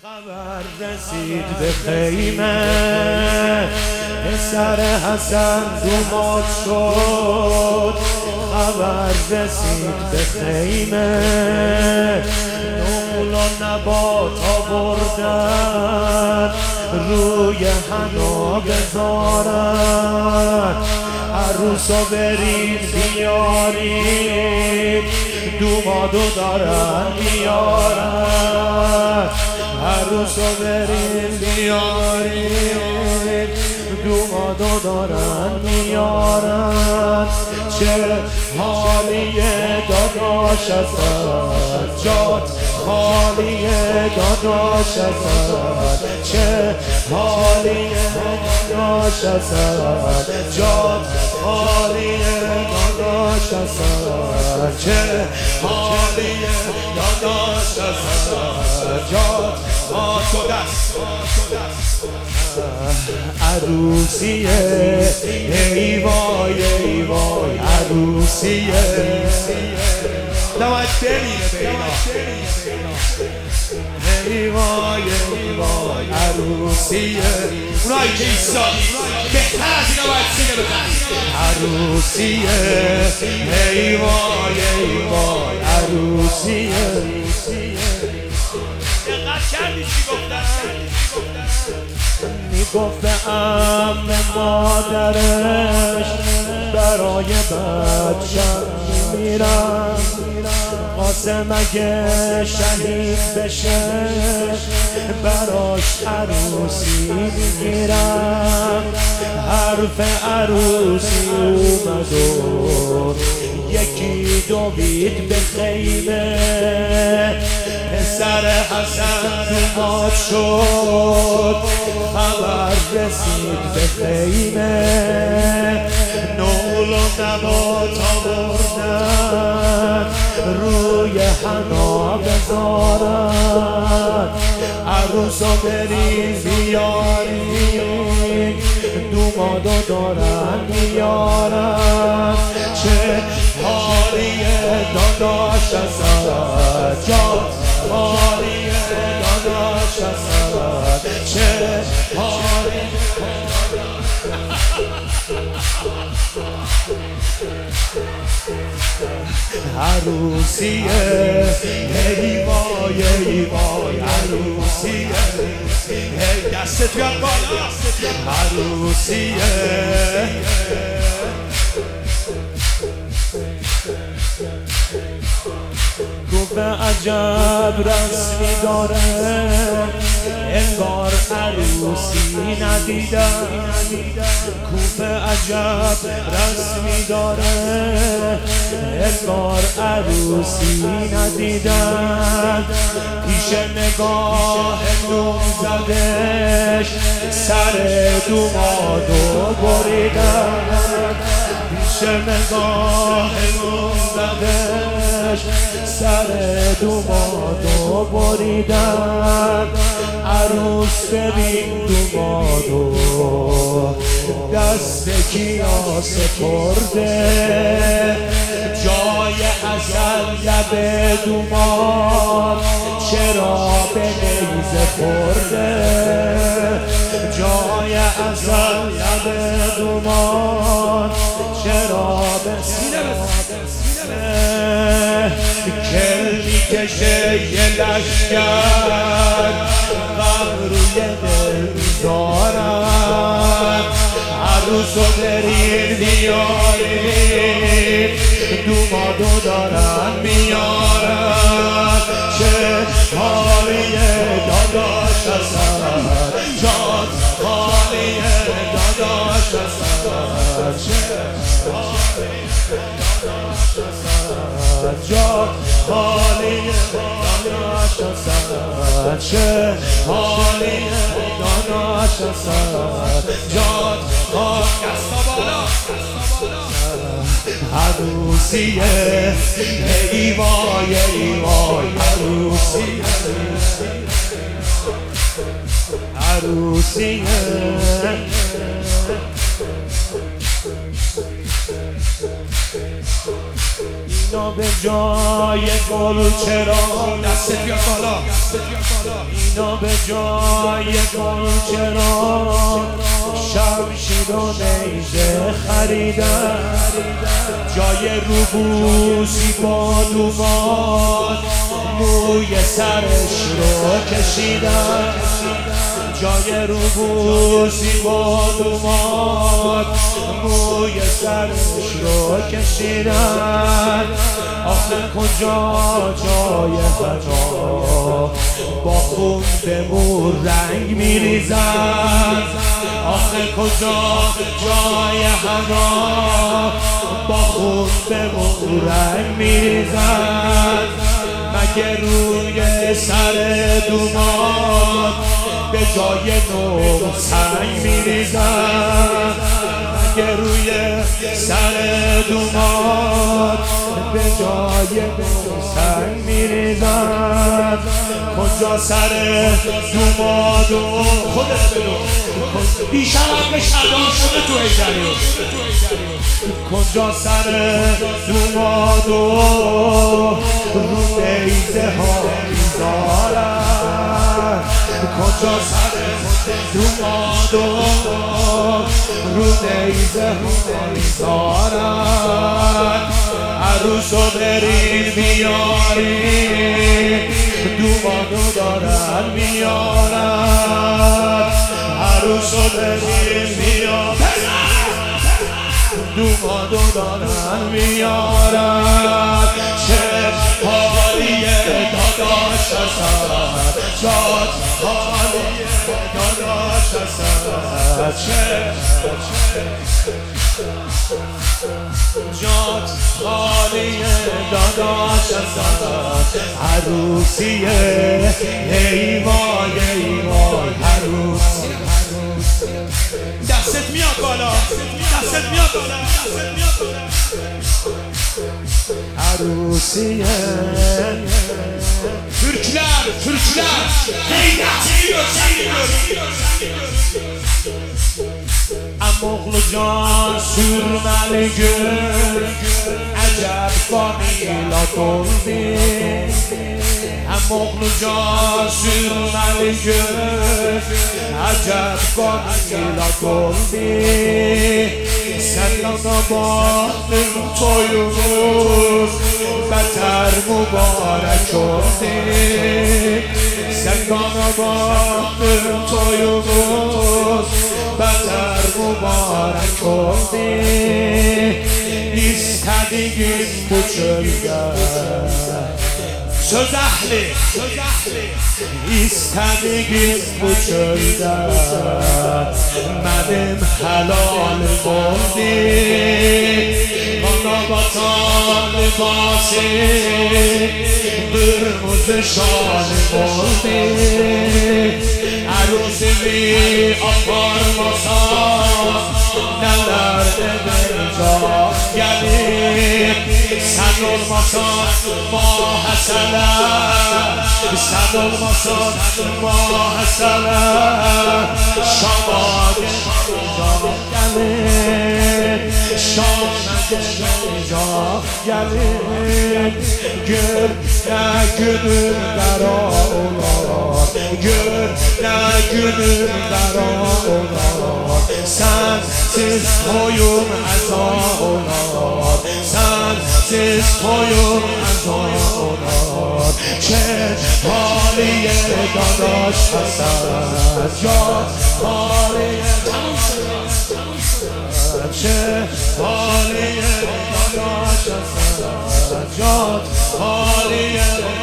خبر رسید به خیمه، پسر حسن دومات شد. خبر رسید به خیمه، نقل و نبات آوردن روی حنا بذارن. عروسا برید بیارید، دومادو دارن بیارن. عروسا برید بیارید، دومادو دارن بیارن. چه حالیه داداش از جات، حالیه داداش از چه حالیه داداش از جات، حالیه داداش از چه حالیه داداش از جات. تو دست عروسیه، ای وای ای وای عروسیه. نباید بمیره به اینا. ای وای ای وای عروسیه. اونایی که ایستادی بهتر از اینا باید سینه بزنی. عروسیه، ای وای ای وای عروسیه. دقت کردی چی گفتن؟ میگفتم مادرش برای بچم میمیرم، قاسم اگه شهید بشه براش عروسی میگیرم. حرف عروسی اومد و یکی دوید به خیمه، پسر حسن دومات شد. خبر رسید به خیمه، نقل و نبات آوردن روی حنا بذارن. عروسا برید بیارید، دومادو دارن بیارن. چه حالیه داداش از جات، حالیه داداش از چه حالیه. عروسیه، ای وای ای وای عروسیه. ای دستت بیاد بالا. عروسیه، گفت عجب رسمی داره، انگار عروسی ندیدم. کوف عجب رسمی داره، انگار عروسی ندیدم. پیش نگاه نوم زدش سر دومادو بریدم. پیش نگاه نوم زدش سر دومادو بریدم. عروس ببین دومادو دست کیا سپرده، جای ازل لب دوماد چرا به نیزه خورده. جای ازل لب دوماد چرا به سینه کل میکشه یه لشکر، غم روی دل میذارن. عروسو برید بیارید، دومادو دارن میارن. چه حالیه داداش از جات، حالیه داداش از چه حالیه داداش از جات، حالیه داداش از چه حالیه داداش از جات. دستا بالا. عروسیه، ای وای ای وای عروسیه. عروسیه، اینا به جای گل چرا دست بیا بالا اینا به جای گل چرا شمشیر و نیزه خریدن جای روبوسی با دومان موی سرش رو کشیدن جای روبوسی با دومان موی سرش رو کشیدن آخه کجا جای حنا با خون به مو رنگ میریزن آخه کجا جای حنا با خون به مو رنگ میریزن مگه روی سر دومان به جای نو سنگ میریزن مگه روی سر دومان به جای نو سنگ میریزن کجا سر دومادو خودت بلو بیشتر هم به شدان شده تو ایجریو کجا سر دومادو رو نیزه ها میذارن کجا سر دومادو رو نیزه ها میذارن عروسو برین بیارین دومادو دارن میارن عروسو برین بیارن دومادو دارن میارن چه حالیه داداش هستن جات حالیه داداش هستن چه جات حالیه داداش هستن عروسیه ای وای ای وای عروسی دستت میاد بالا دستت میاد بالا عروسیه Türkler Amoğlu can sürmeli gün Acep famila doldu Amoğlu can sürmeli gün Acep famila doldu Sen ona baktın toyumuz Beter mübarek oldu Sen bana baktın toyumuz Beter mübarek oldu İstediğin bu çölde Söz ehli İstediğin bu çölde Benim helalim oldu Bana batan libası Kırmızı şalim oldu Aruzimi aparmasam Neler edeceğim gelir Sen olmasan mahesele Sen olmasan mahesele Şam'a gelir Şam'a gelir Gör ne günün dara olar Gör ne günün dara olar Sensiz toyum eza olar Sensiz toyum eza olar Çe haliye dadaş hasad Yad haliye Çe haliye dadaş hasad Yad haliye